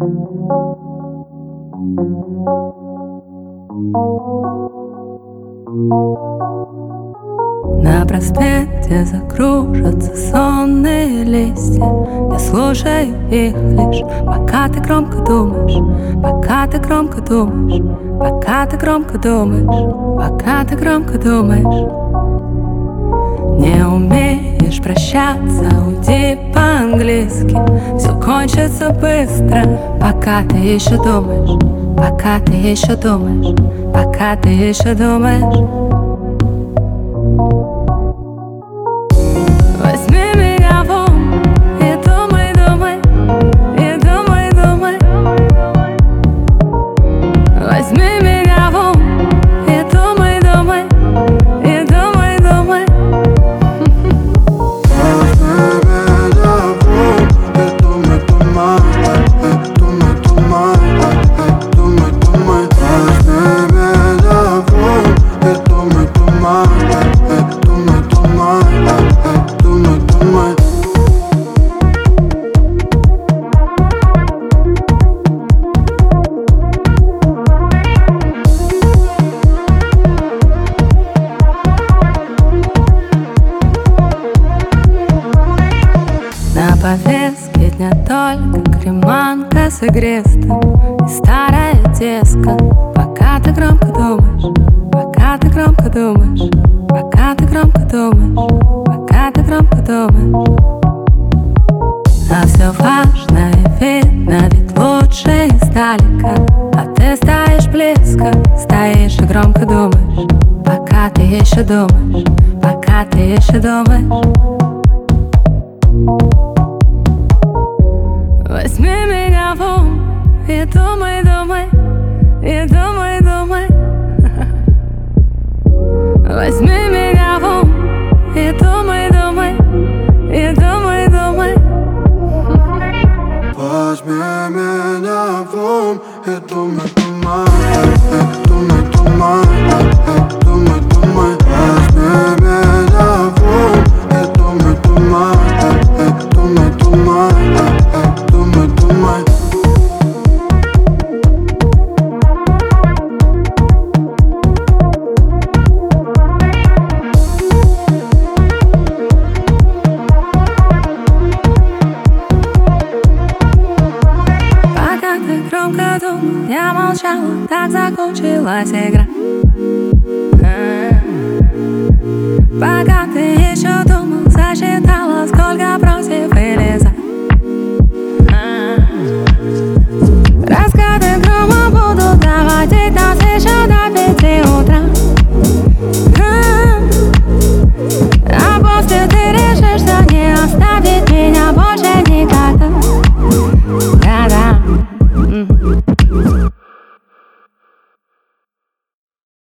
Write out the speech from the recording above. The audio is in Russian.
На проспекте закружатся сонные листья. Я слушаю их лишь, пока ты громко думаешь, пока ты громко думаешь, пока ты громко думаешь, пока ты громко думаешь. Не умеешь прощаться, уйди по-английски. Все кончится быстро, пока ты еще думаешь, пока ты еще думаешь, пока ты еще думаешь. Возьми меня в ум и думай, думай, и думай, думай. Возьми меня в ум и думай, думай, и думай, думай. На повестке дня только креманка с игристым и старая деска. Пока ты громко думаешь, пока ты громко думаешь, пока ты громко думаешь, пока ты громко думаешь. А все важно и видно, ведь лучше издалека. А ты стоишь близко, стоишь и громко думаешь, пока ты еще думаешь, пока ты еще думаешь. Возьми меня в ум и думай, думай, и думай, думай. Возьми меня в ум и думай, думай, и думай, думай. Возьми меня в ум и думай, думай, думай, думай, думай, думай. Возьми меня в ум и думай, думай, думай, думай. Пока ты громко думал, я молчала, так закончилась игра. Пока ты еще думал, засчитала, сколько против или за.